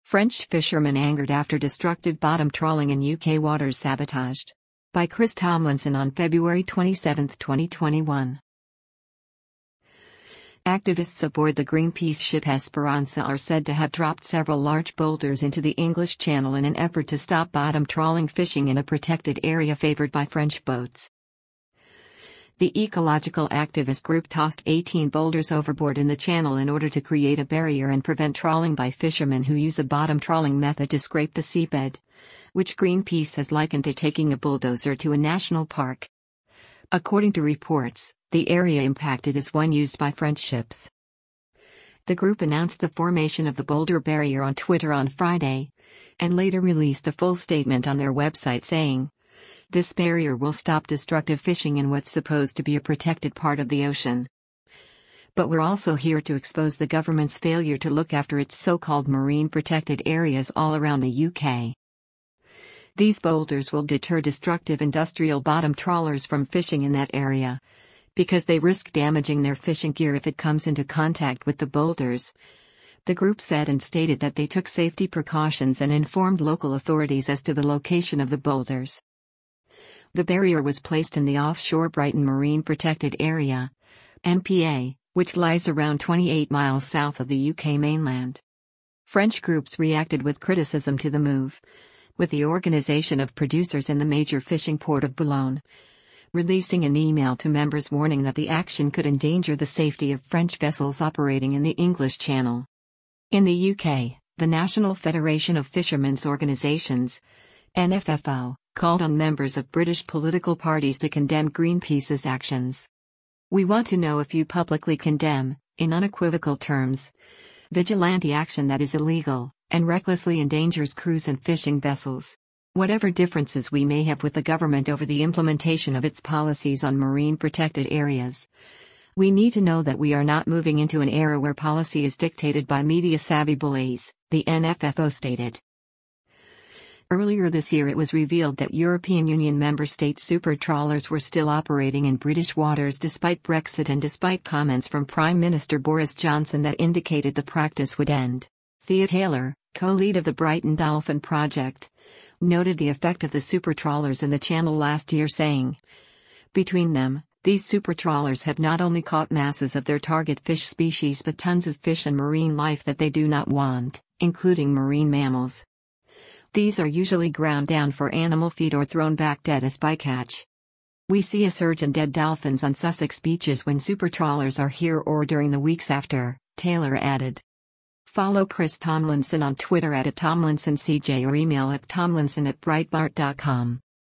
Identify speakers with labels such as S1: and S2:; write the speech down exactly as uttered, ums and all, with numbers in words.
S1: French fishermen angered after destructive bottom trawling in U K waters sabotaged. By Chris Tomlinson on February twenty-seventh, twenty twenty-one. Activists aboard the Greenpeace ship Esperança are said to have dropped several large boulders into the English Channel in an effort to stop bottom trawling fishing in a protected area favored by French boats. The ecological activist group tossed eighteen boulders overboard in the channel in order to create a barrier and prevent trawling by fishermen who use a bottom trawling method to scrape the seabed, which Greenpeace has likened to taking a bulldozer to a national park. According to reports, the area impacted is one used by French ships. The group announced the formation of the boulder barrier on Twitter on Friday, and later released a full statement on their website saying, "This barrier will stop destructive fishing in what's supposed to be a protected part of the ocean. But we're also here to expose the government's failure to look after its so-called marine protected areas all around the U K. These boulders will deter destructive industrial bottom trawlers from fishing in that area, because they risk damaging their fishing gear if it comes into contact with the boulders," the group said, and stated that they took safety precautions and informed local authorities as to the location of the boulders. The barrier was placed in the offshore Brighton Marine Protected Area, M P A, which lies around twenty-eight miles south of the U K mainland. French groups reacted with criticism to the move, with the Organisation of Producers in the major fishing port of Boulogne releasing an email to members warning that the action could endanger the safety of French vessels operating in the English Channel. In the U K, the National Federation of Fishermen's Organisations, N F F O, called on members of British political parties to condemn Greenpeace's actions. "We want to know if you publicly condemn, in unequivocal terms, vigilante action that is illegal and recklessly endangers crews and fishing vessels. Whatever differences we may have with the government over the implementation of its policies on marine protected areas, we need to know that we are not moving into an era where policy is dictated by media-savvy bullies," the N F F O stated. Earlier this year it was revealed that European Union member state super trawlers were still operating in British waters despite Brexit and despite comments from Prime Minister Boris Johnson that indicated the practice would end. Thea Taylor, co-lead of the Brighton Dolphin Project, noted the effect of the super trawlers in the channel last year, saying, "Between them, these super trawlers have not only caught masses of their target fish species but tons of fish and marine life that they do not want, including marine mammals. These are usually ground down for animal feed or thrown back dead as bycatch. We see a surge in dead dolphins on Sussex beaches when super trawlers are here or during the weeks after," Taylor added. Follow Chris Tomlinson on Twitter at Tomlinson C J or email at tomlinson at breitbart dot com.